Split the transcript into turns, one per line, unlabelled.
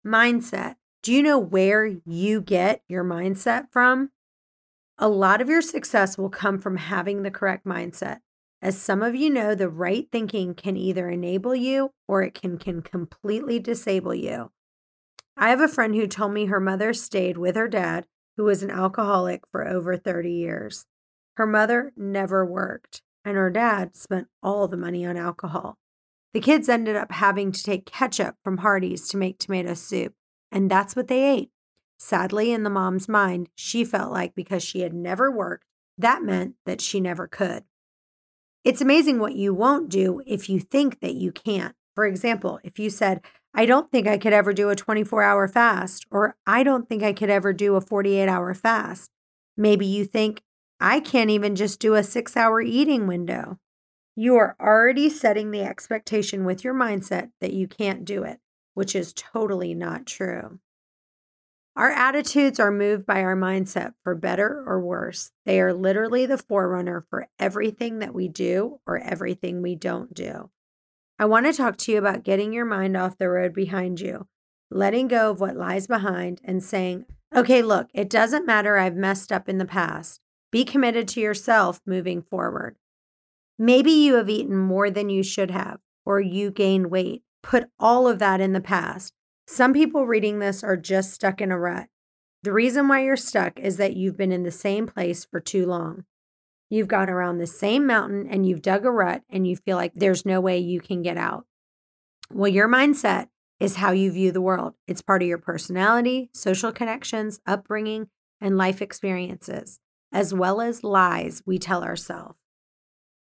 Mindset. Do you know where you get your mindset from? A lot of your success will come from having the correct mindset. As some of you know, the right thinking can either enable you or it can completely disable you. I have a friend who told me her mother stayed with her dad, who was an alcoholic, for over 30 years. Her mother never worked, and her dad spent all the money on alcohol. The kids ended up having to take ketchup from Hardee's to make tomato soup, and that's what they ate. Sadly, in the mom's mind, she felt like because she had never worked, that meant that she never could. It's amazing what you won't do if you think that you can't. For example, if you said, I don't think I could ever do a 24-hour fast, or I don't think I could ever do a 48-hour fast. Maybe you think, I can't even just do a 6-hour eating window. You are already setting the expectation with your mindset that you can't do it, which is totally not true. Our attitudes are moved by our mindset for better or worse. They are literally the forerunner for everything that we do or everything we don't do. I want to talk to you about getting your mind off the road behind you, letting go of what lies behind and saying, okay, look, it doesn't matter. I've messed up in the past. Be committed to yourself moving forward. Maybe you have eaten more than you should have, or you gained weight. Put all of that in the past. Some people reading this are just stuck in a rut. The reason why you're stuck is that you've been in the same place for too long. You've gone around the same mountain and you've dug a rut and you feel like there's no way you can get out. Well, your mindset is how you view the world. It's part of your personality, social connections, upbringing, and life experiences, as well as lies we tell ourselves.